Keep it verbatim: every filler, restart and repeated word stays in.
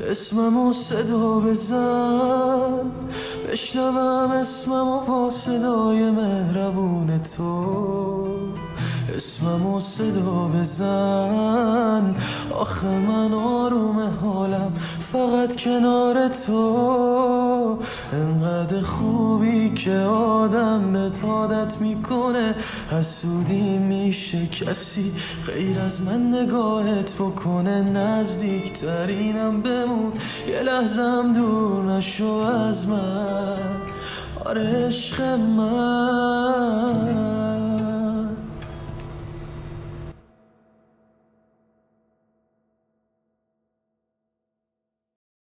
اسممو صدا بزن، بشنوم اسممو با صدای مهربون تو. اسممو صدا بزن، آخه من آروم حالم فقط کنار تو. انقدر خوبی که آدم به عادت میکنه، حسودی میشه کسی غیر از من نگاهت بکنه. نزدیکترینم بمون، یه لحظم دور نشو از من. آره عشق من.